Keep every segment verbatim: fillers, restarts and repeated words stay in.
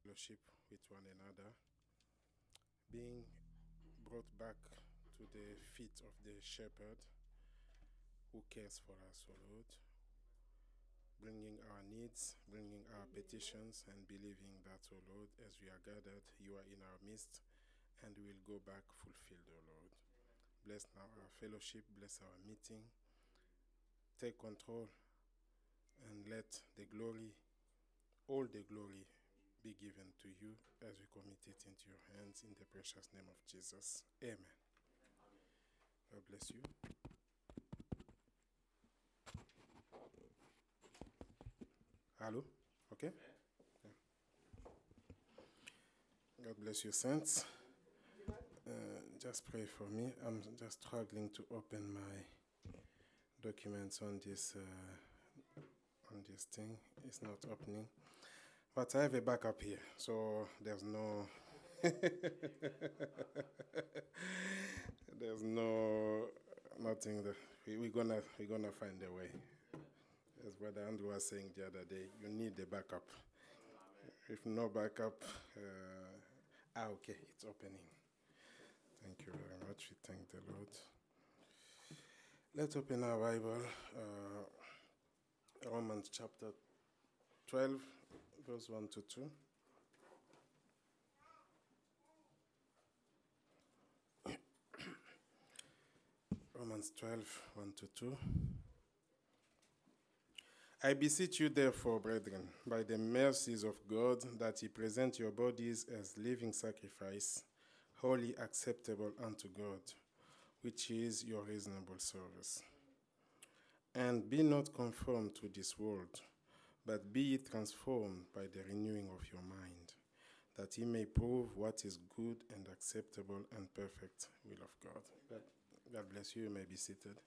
fellowship with one another, being brought back to the feet of the shepherd who cares for us, O Lord, bringing our needs, bringing our petitions, and believing that, O Lord, as we are gathered, you are in our midst, and we will go back fulfilled, O Lord. Bless now our fellowship, bless our meeting. Take control, and let the glory, all the glory, be given to you as we commit it into your hands in the precious name of Jesus. Amen. God bless you. Hello? Okay? Yeah. God bless you, saints. Uh, just pray for me. I'm just struggling to open my documents on this uh, on this thing. It's not opening. But I have a backup here, so there's no there's no nothing that we, we're gonna we're gonna find a way. As Brother Andrew was saying the other day, you need a backup. If no backup, uh, ah, okay, it's opening. Thank you very much. We thank the Lord. Let's open our Bible, uh, Romans chapter twelve, verse one to two. Romans twelve, one to two. I beseech you, therefore, brethren, by the mercies of God, that ye present your bodies as living sacrifice, wholly acceptable unto God, which is your reasonable service. And be not conformed to this world, but be ye transformed by the renewing of your mind, that ye may prove what is good and acceptable and perfect will of God. God, God bless you. You may be seated.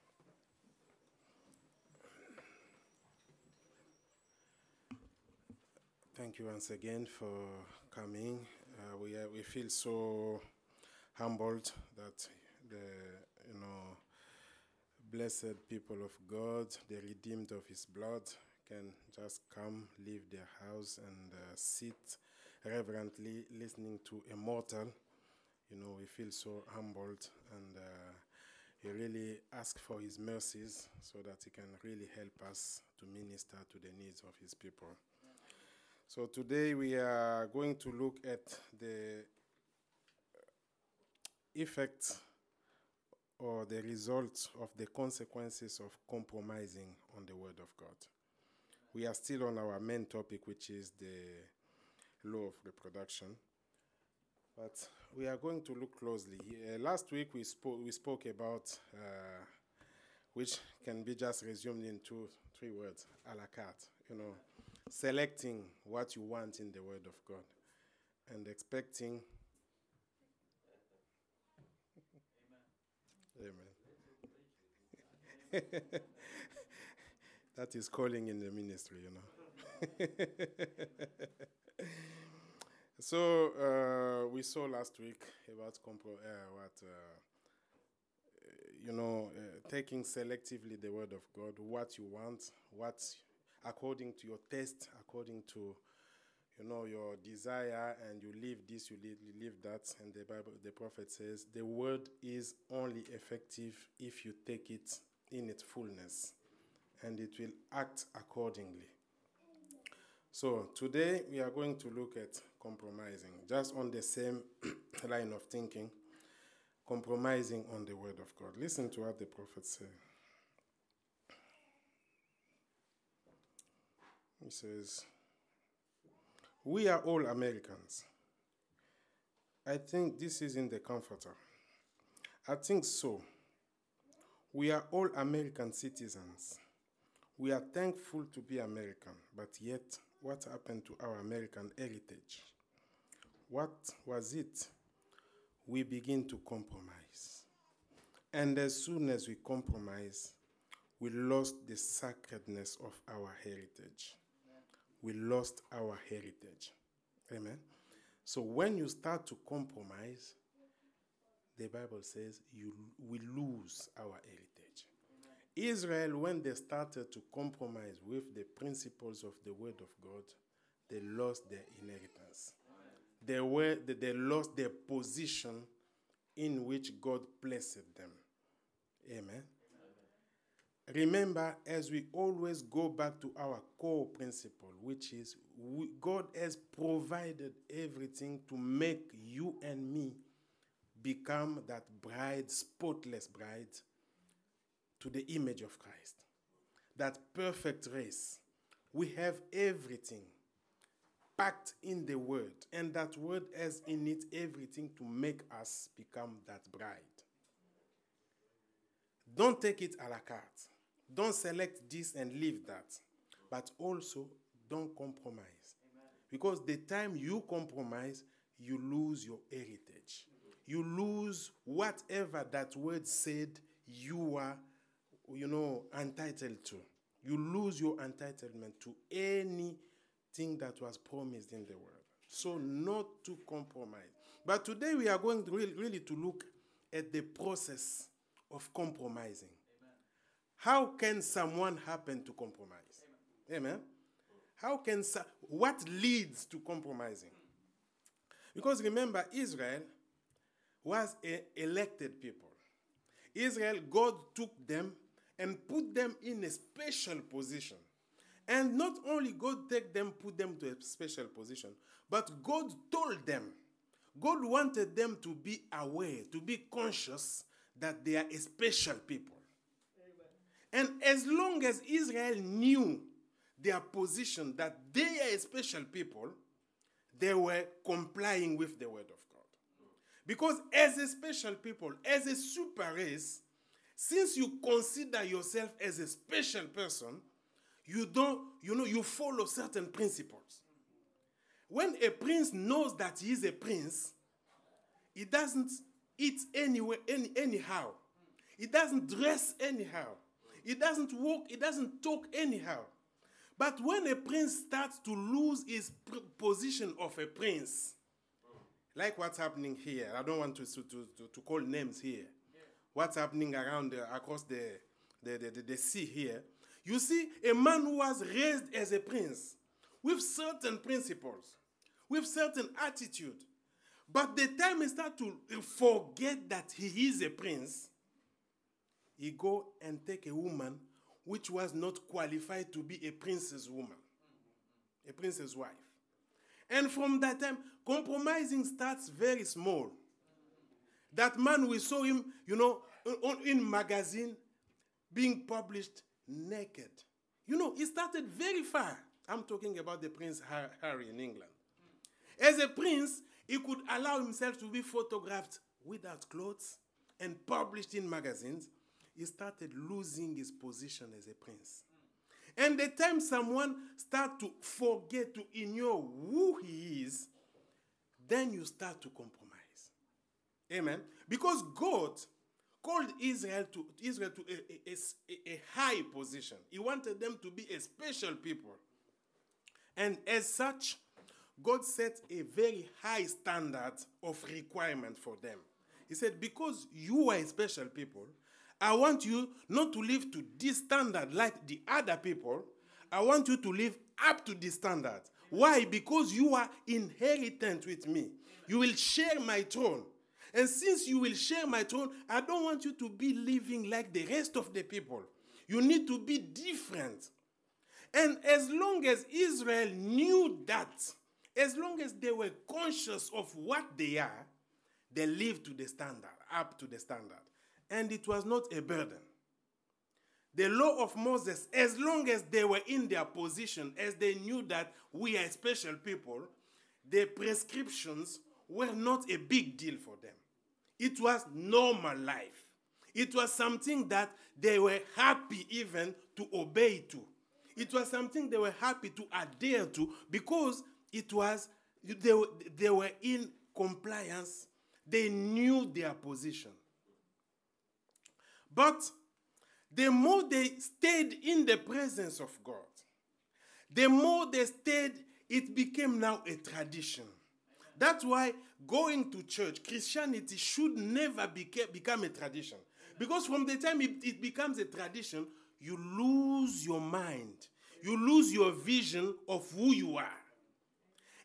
Thank you once again for coming. Uh, we are, we feel so humbled that the you know blessed people of God, the redeemed of His blood, can just come, leave their house, and uh, sit reverently listening to a mortal. You know, we feel so humbled, and uh, He really asks for His mercies so that He can really help us to minister to the needs of His people. So today we are going to look at the effect or the results of the consequences of compromising on the Word of God. We are still on our main topic, which is the law of reproduction. But we are going to look closely. Uh, last week we spoke we spoke about, uh, which can be just resumed in two, three words, a la carte, you know, selecting what you want in the Word of God and expecting. Amen. Amen. That is calling in the ministry, you know. So uh, we saw last week about compro- uh, what uh, you know, uh, taking selectively the Word of God, what you want, what according to your taste, according to you know your desire, and you leave this, you leave, you leave that. And the Bible, the prophet says, the Word is only effective if you take it in its fullness, and it will act accordingly. So today we are going to look at compromising, just on the same line of thinking, compromising on the Word of God. Listen to what the prophet said. He says, we are all Americans. I think this is in the Comforter. I think so. We are all American citizens. We are thankful to be American, but yet, what happened to our American heritage? What was it? We begin to compromise. And as soon as we compromise, we lost the sacredness of our heritage. We lost our heritage. Amen. So when you start to compromise, the Bible says you we lose our heritage. Israel, when they started to compromise with the principles of the Word of God, they lost their inheritance. They, were, they lost their position in which God placed them. Amen. Amen. Remember, as we always go back to our core principle, which is we, God has provided everything to make you and me become that bride, spotless bride, to the image of Christ. That perfect race. We have everything packed in the word, and that word has in it everything to make us become that bride. Don't take it a la carte. Don't select this and leave that. But also, don't compromise. Amen. Because the time you compromise, you lose your heritage. You lose whatever that word said you are, you know, entitled to. You lose your entitlement to anything that was promised in the word. So not to compromise. But today we are going to really, really to look at the process of compromising. How can someone happen to compromise? Amen. Amen. How can so- what leads to compromising? Because remember, Israel was an elected people. Israel, God took them and put them in a special position. And not only God take them, put them to a special position, but God told them, God wanted them to be aware, to be conscious that they are a special people. And as long as Israel knew their position, that they are a special people, they were complying with the word of God. Because as a special people, as a super race, since you consider yourself as a special person, you don't, you know, you follow certain principles. When a prince knows that he is a prince, he doesn't eat anywhere, any, anyhow. He doesn't dress anyhow. He doesn't walk, he doesn't talk anyhow. But when a prince starts to lose his pr- position of a prince, like what's happening here, I don't want to, to, to, to call names here. Yeah. What's happening around the, across the, the, the, the, the sea here, you see a man who was raised as a prince with certain principles, with certain attitude. But the time he starts to forget that he is a prince, he go and take a woman which was not qualified to be a prince's woman, a prince's wife. And from that time, compromising starts very small. That man, we saw him, you know, in magazine being published naked. You know, he started very far. I'm talking about the Prince Harry in England. As a prince, he could allow himself to be photographed without clothes and published in magazines. He started losing his position as a prince. And the time someone starts to forget, to ignore who he is, then you start to compromise. Amen? Because God called Israel to Israel to a, a, a, a high position. He wanted them to be a special people. And as such, God set a very high standard of requirement for them. He said, because you are a special people, I want you not to live to this standard like the other people. I want you to live up to this standard. Why? Because you are inheritant with me. You will share my throne. And since you will share my throne, I don't want you to be living like the rest of the people. You need to be different. And as long as Israel knew that, as long as they were conscious of what they are, they lived to the standard, up to the standard. And it was not a burden. The law of Moses, as long as they were in their position, as they knew that we are special people, the prescriptions were not a big deal for them. It was normal life. It was something that they were happy even to obey to. It was something they were happy to adhere to because it was, they were, they were in compliance. They knew their position. But the more they stayed in the presence of God, the more they stayed, it became now a tradition. That's why going to church, Christianity should never beca- become a tradition. Because from the time it, it becomes a tradition, you lose your mind. You lose your vision of who you are.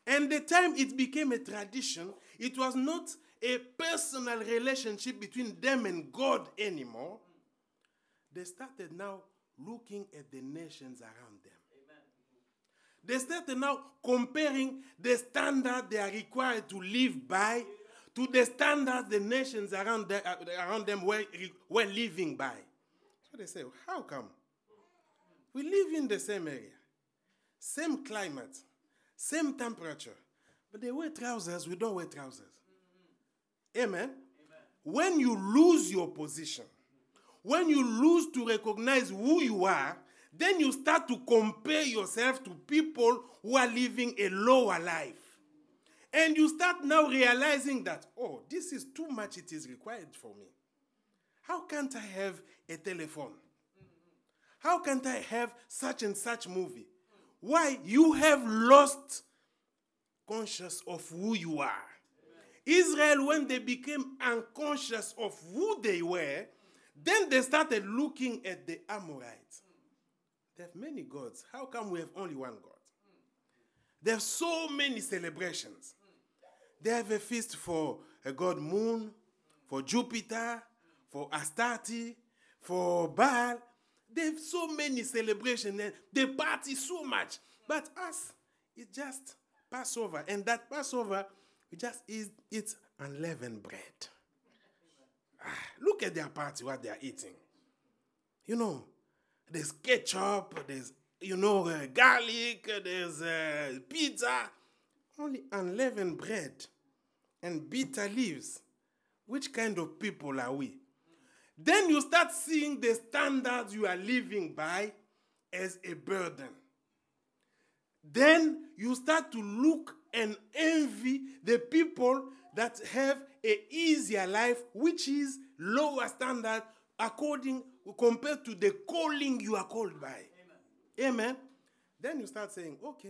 And the time it became a tradition, it was not a personal relationship between them and God anymore. They started now looking at the nations around them. Amen. They started now comparing the standard they are required to live by to the standards the nations around, the, uh, around them were, were living by. So they say, how come? We live in the same area, same climate, same temperature, but they wear trousers, we don't wear trousers. Mm-hmm. Amen? Amen? When you lose your position, when you lose to recognize who you are, then you start to compare yourself to people who are living a lower life. And you start now realizing that, oh, this is too much it is required for me. How can't I have a telephone? How can't I have such and such movie? Why? You have lost conscious of who you are. Israel, when they became unconscious of who they were, then they started looking at the Amorites. They have many gods. How come we have only one God? They have so many celebrations. They have a feast for a god Moon, for Jupiter, for Astarte, for Baal. They have so many celebrations. And they party so much. But us, it's just Passover. And that Passover, we just eat, eat unleavened bread. Ah, look at their party, what they are eating. You know, there's ketchup, there's, you know, uh, garlic, there's uh, pizza. Only unleavened bread and bitter leaves. Which kind of people are we? Then you start seeing the standards you are living by as a burden. Then you start to look and envy the people that have an easier life, which is lower standard according compared to the calling you are called by. Amen. Amen. Then you start saying, okay,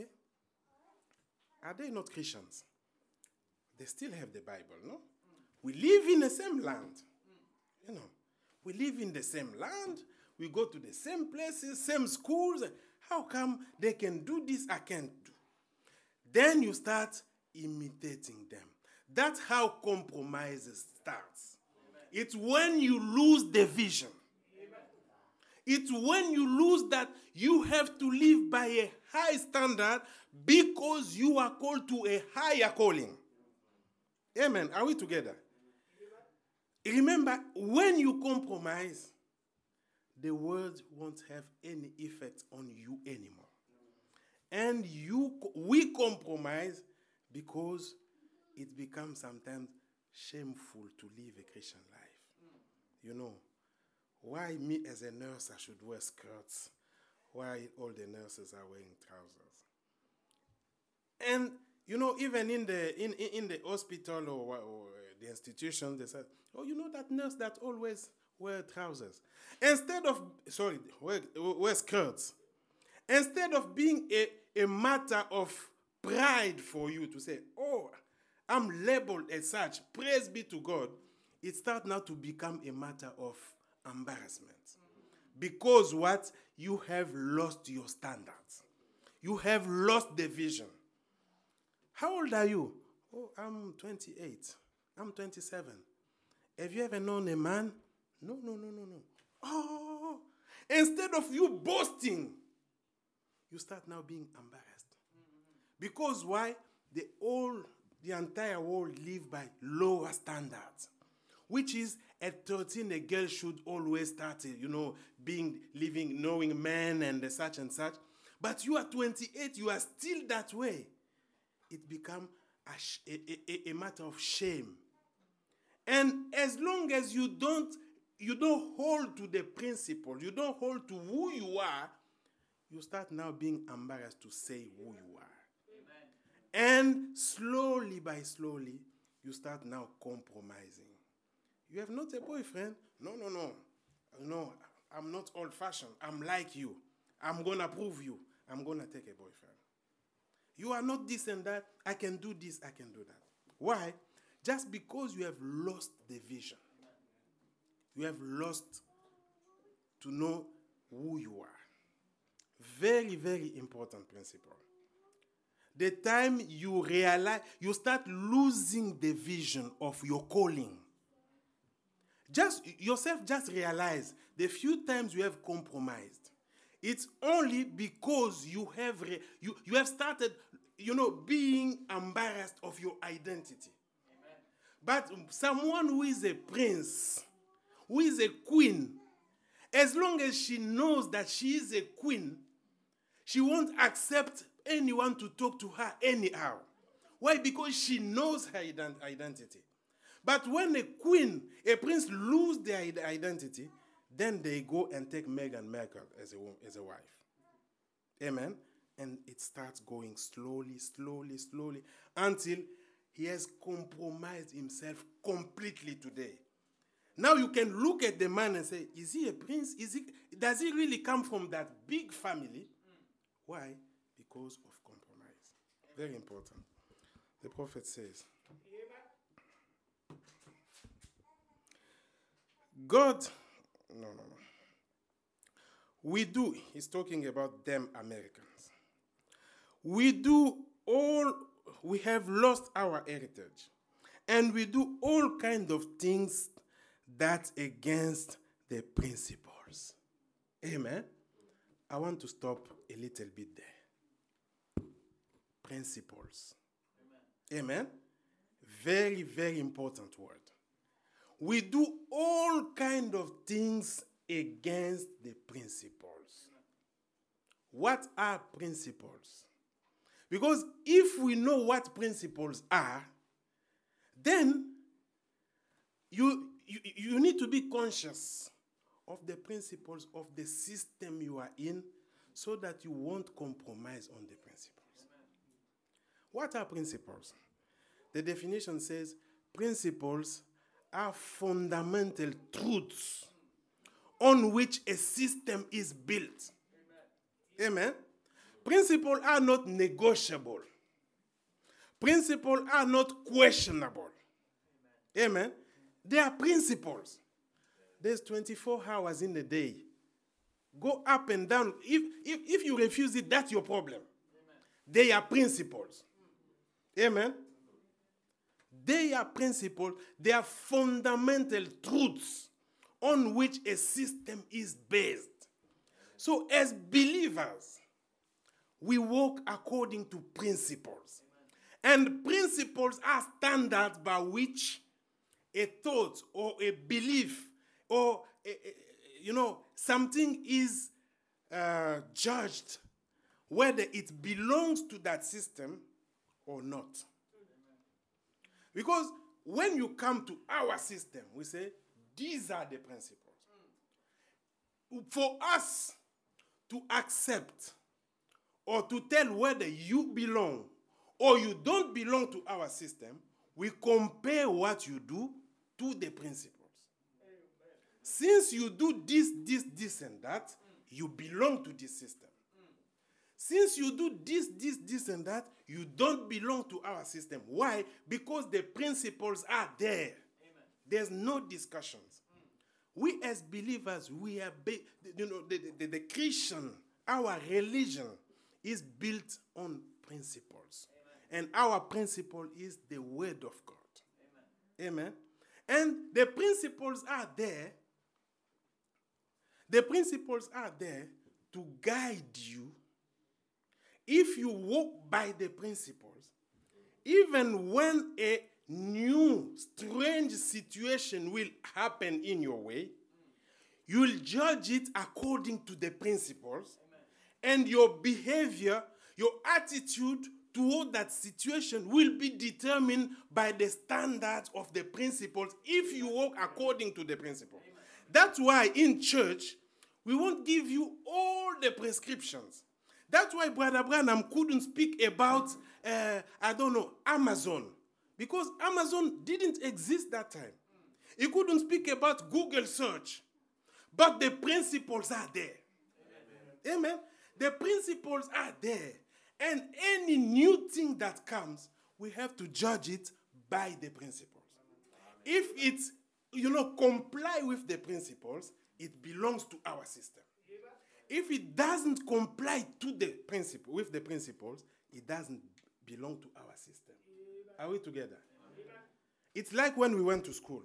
are they not Christians? They still have the Bible, no? Mm. We live in the same land. Mm. You know, we live in the same land. We go to the same places, same schools. How come they can do this, I can't do? Then you start imitating them. That's how compromises starts. Amen. It's when you lose the vision. Amen. It's when you lose that you have to live by a high standard because you are called to a higher calling. Amen. Are we together? Amen. Remember, when you compromise, the word won't have any effect on you anymore. And you, we compromise because it becomes sometimes shameful to live a Christian life. You know, why me as a nurse I should wear skirts, why all the nurses are wearing trousers. And, you know, even in the in, in the hospital or, or the institution, they said, oh, you know that nurse that always wear trousers. Instead of, sorry, wear, wear skirts. Instead of being a, a matter of pride for you to say, oh, I'm labeled as such, praise be to God, it starts now to become a matter of embarrassment. Mm-hmm. Because what? You have lost your standards. You have lost the vision. How old are you? Oh, I'm twenty-eight. I'm twenty-seven. Have you ever known a man? No, no, no, no, no. Oh, instead of you boasting, you start now being embarrassed. Mm-hmm. Because why? The whole, the entire world live by lower standards, which is at thirteen, a girl should always start, you know, being, living, knowing men and such and such. But you are twenty-eight, you are still that way. It becomes a, a, a, a matter of shame. And as long as you don't, you don't hold to the principle, you don't hold to who you are, you start now being embarrassed to say who you are. Amen. And slowly by slowly, you start now compromising. You have not a boyfriend? No, no, no. No, I'm not old-fashioned. I'm like you. I'm going to prove you. I'm going to take a boyfriend. You are not this and that. I can do this. I can do that. Why? Just because you have lost the vision. You have lost to know who you are. Very, very important principle. the time you realize, you start losing the vision of your calling. Just yourself just realize the few times you have compromised, it's only because you have re, you, you have started, you know, being embarrassed of your identity. Amen. But someone who is a prince, who is a queen, as long as she knows that she is a queen, she won't accept anyone to talk to her anyhow. Why? Because she knows her ident- identity. But when a queen, a prince lose their identity, then they go and take Meghan Markle as a, as a wife. Amen? And it starts going slowly, slowly, slowly, until he has compromised himself completely today. Now you can look at the man and say, is he a prince? Is he, does he really come from that big family? Why? Because of compromise. Very important. The prophet says, God, no, no, no. We do, he's talking about them Americans. We do all, we have lost our heritage. And we do all kinds of things that against the principles. Amen? I want to stop a little bit there. Principles. Amen? Amen? Very, very important word. We do all kind of things against the principles. What are principles? Because if we know what principles are, then you, you, you need to be conscious of the principles of the system you are in so that you won't compromise on the principles. What are principles? The definition says principles are fundamental truths on which a system is built. Amen? Amen? Principles are not negotiable. Principles are not questionable. Amen? Amen? They are principles. There's twenty-four hours in the day. Go up and down. If, if, if you refuse it, that's your problem. Amen. They are principles. Amen? They are principles, they are fundamental truths on which a system is based. So as believers, we walk according to principles. And principles are standards by which a thought or a belief or, a, a, you know, something is uh, judged whether it belongs to that system or not. Because when you come to our system, we say, these are the principles. Mm. For us to accept or to tell whether you belong or you don't belong to our system, we compare what you do to the principles. Amen. Since you do this, this, this, and that, mm. you belong to this system. Since you do this, this, this, and that, you don't belong to our system. Why? Because the principles are there. Amen. There's no discussions. Mm. We as believers, we are, ba- you know, the, the, the Christian, our religion is built on principles. Amen. And our principle is the word of God. Amen. Amen. And the principles are there. The principles are there to guide you. If you walk by the principles, even when a new, strange situation will happen in your way, you'll judge it according to the principles. Amen. And your behavior, your attitude toward that situation will be determined by the standards of the principles if you walk according to the principles. Amen. That's why in church, we won't give you all the prescriptions. That's why Brother Branham couldn't speak about, uh, I don't know, Amazon. Because Amazon didn't exist that time. He couldn't speak about Google search. But the principles are there. Amen. Amen. The principles are there. And any new thing that comes, we have to judge it by the principles. Amen. If it's, you know, comply with the principles, it belongs to our system. If it doesn't comply to the principle, with the principles, it doesn't belong to our system. Are we together? It's like when we went to school.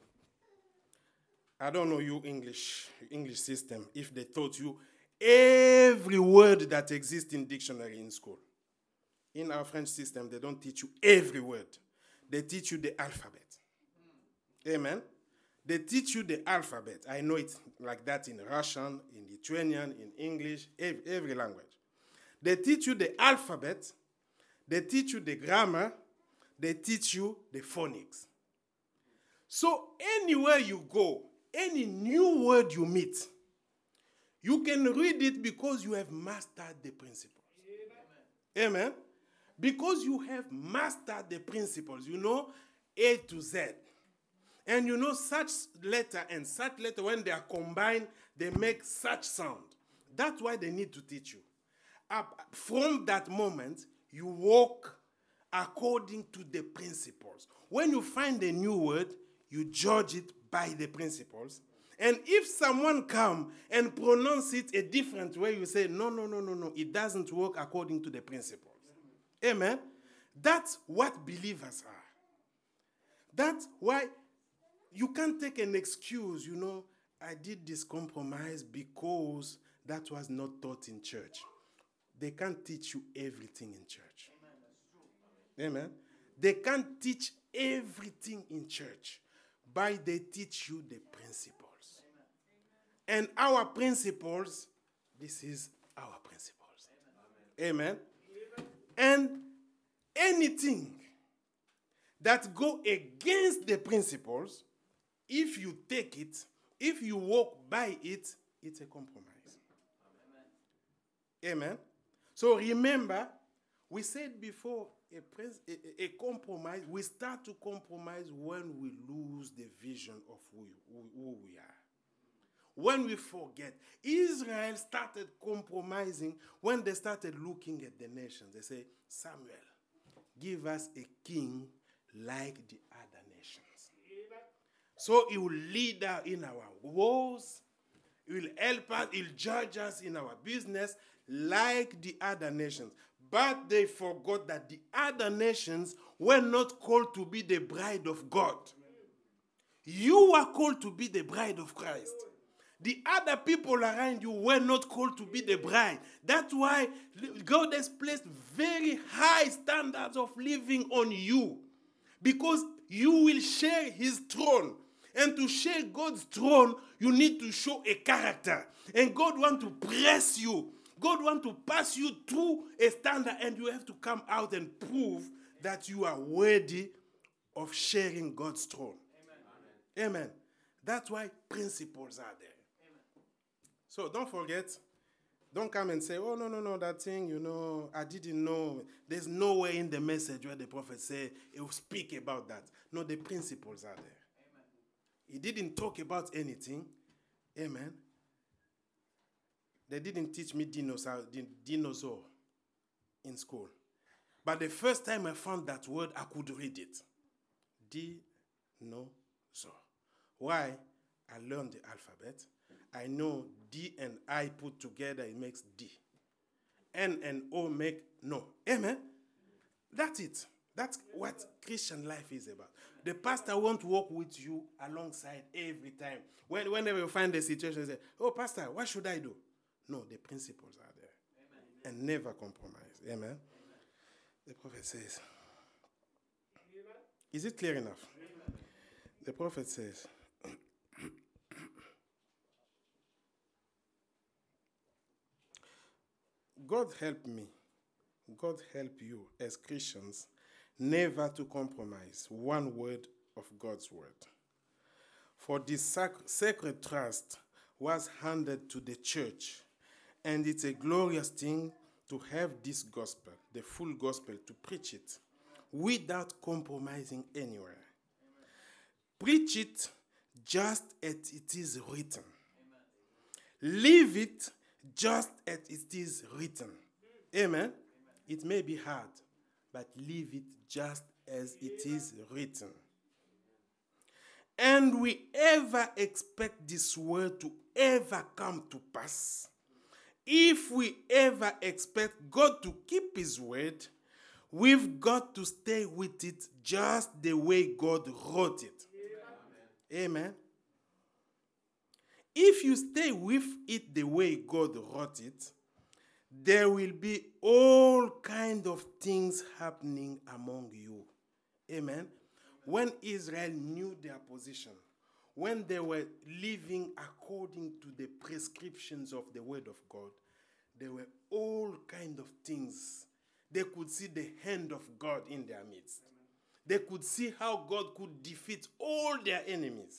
I don't know you English, English system, if they taught you every word that exists in dictionary in school. In our French system, they don't teach you every word. They teach you the alphabet. Amen? They teach you the alphabet. I know it's like that in Russian, in Lithuanian, in English, every, every language. They teach you the alphabet. They teach you the grammar. They teach you the phonics. So anywhere you go, any new word you meet, you can read it because you have mastered the principles. Amen? Amen? Because you have mastered the principles. You know A to Z. And you know such letter and such letter, when they are combined, they make such sound. That's why they need to teach you. Up from that moment, you walk according to the principles. When you find a new word, you judge it by the principles. And if someone come and pronounce it a different way, you say, no, no, no, no, no. It doesn't work according to the principles. Amen? That's what believers are. That's why you can't take an excuse, you know, I did this compromise because that was not taught in church. They can't teach you everything in church. Amen. Amen. They can't teach everything in church, but they teach you the principles. And our principles, this is our principles. Amen. Amen. And anything that go against the principles, if you take it, if you walk by it, it's a compromise. Amen. Amen. So remember, we said before, a, pres- a, a compromise, we start to compromise when we lose the vision of who, who, who we are. When we forget. Israel started compromising when they started looking at the nations. They say, Samuel, give us a king like the other nations. So he will lead us in our wars. He will help us. He will judge us in our business like the other nations. But they forgot that the other nations were not called to be the bride of God. You are called to be the bride of Christ. The other people around you were not called to be the bride. That's why God has placed very high standards of living on you. Because you will share his throne. And to share God's throne, you need to show a character. And God wants to press you. God wants to pass you through a standard, and you have to come out and prove that you are worthy of sharing God's throne. Amen. Amen. That's why principles are there. Amen. So don't forget, don't come and say, oh, no, no, no, that thing, you know, I didn't know. There's nowhere in the message where the prophet said he will speak about that. No, the principles are there. Amen. He didn't talk about anything. Amen. They didn't teach me dinosaur, dinosaur in school. But the first time I found that word, I could read it. Dinosaur. Why? I learned the alphabet. I know D and I put together, it makes D. N and O make no. Amen? That's it. That's what Christian life is about. The pastor won't walk with you alongside every time. When, whenever you find a situation, you say, oh, pastor, what should I do? No, the principles are there. Amen. And never compromise. Amen? Amen. The prophet says, Amen. Is it clear enough? Amen. The prophet says, God help me, God help you as Christians never to compromise one word of God's word. For this sac- sacred trust was handed to the church, and it's a glorious thing to have this gospel, the full gospel, to preach it without compromising anywhere. Amen. Preach it just as it is written. Amen. Live it just as it is written. Amen. Amen. It may be hard, but live it just as it is written. And we ever expect this word to ever come to pass, if we ever expect God to keep his word, We've got to stay with it just the way God wrote it. Amen. Amen. If you stay with it the way God wrote it, there will be all kind of things happening among you. Amen. When Israel knew their position, when they were living according to the prescriptions of the word of God, there were all kind of things. They could see the hand of God in their midst. They could see how God could defeat all their enemies.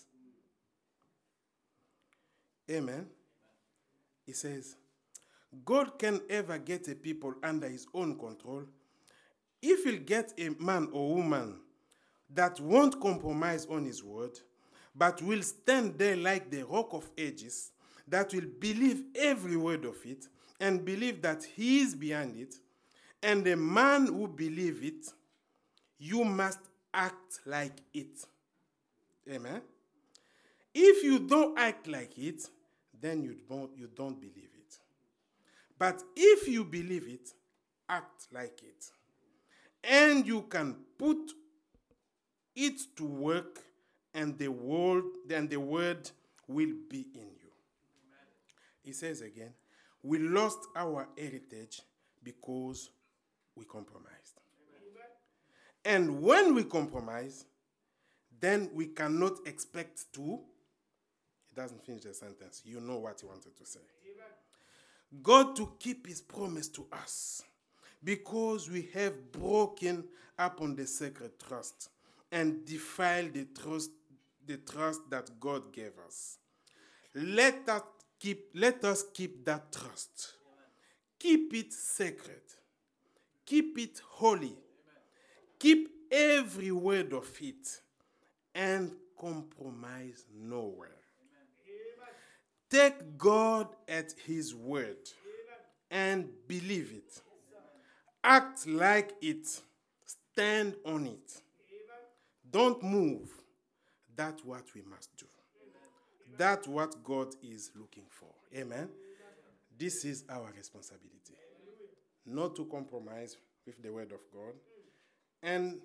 Amen. He says, God can ever get a people under his own control if he'll get a man or woman that won't compromise on his word, but will stand there like the rock of ages, that will believe every word of it, and believe that he is behind it, and the man who believes it, you must act like it. Amen? If you don't act like it, then you don't, you don't believe it. But if you believe it, act like it. And you can put it to work, and the word, then the word will be in you. Amen. He says again, we lost our heritage because we compromised. Amen. And when we compromise, then we cannot expect to. He doesn't finish the sentence. You know what he wanted to say. Amen. God to keep his promise to us, because we have broken upon the sacred trust and defiled the trust, the trust that God gave us. Let us keep, let us keep that trust. Amen. Keep it sacred. Keep it holy. Amen. Keep every word of it, and compromise nowhere. Amen. Take God at his word. Amen. And believe it. Act like it. Stand on it. Amen. Don't move. That's what we must do. Amen. That's what God is looking for. Amen. Amen. This is our responsibility. Amen. Not to compromise with the word of God. And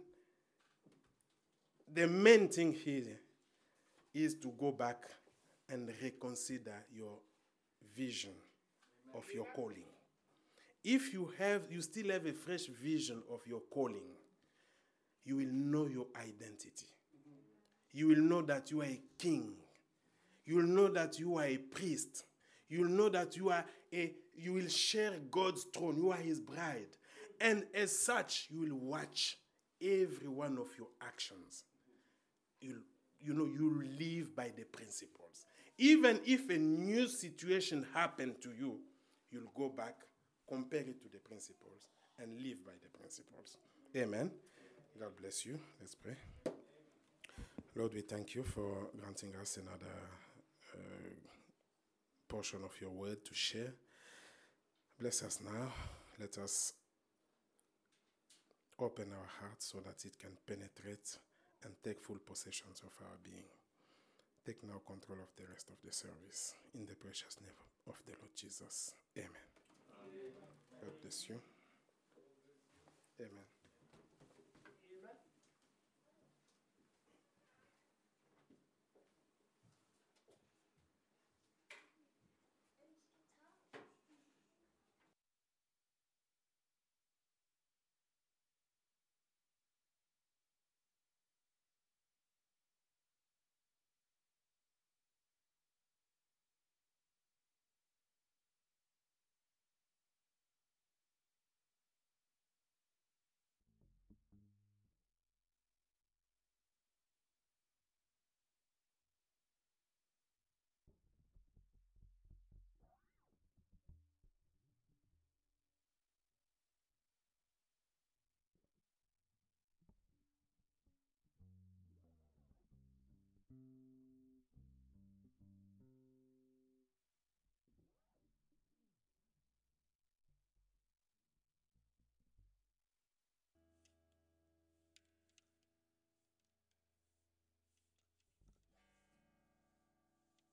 the main thing here is to go back and reconsider your vision of your calling. If you have, you still have a fresh vision of your calling, you will know your identity. You will know that you are a king. You will know that you are a priest. You will know that you are a, you will share God's throne. You are his bride. And as such, you will watch every one of your actions. You'll, you know, you live by the principles. Even if a new situation happened to you, you'll go back, compare it to the principles, and live by the principles. Amen. God bless you. Let's pray. Lord, we thank you for granting us another uh, portion of your word to share. Bless us now. Let us open our hearts so that it can penetrate and take full possession of our being. Take now control of the rest of the service. In the precious name of the Lord Jesus. Amen. Amen. God bless you. Amen.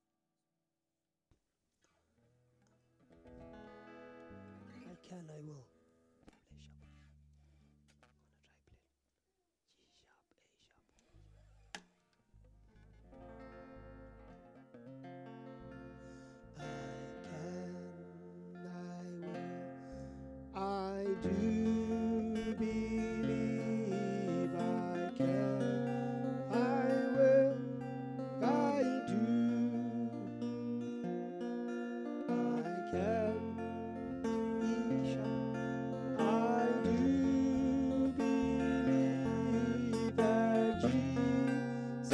I can, I will.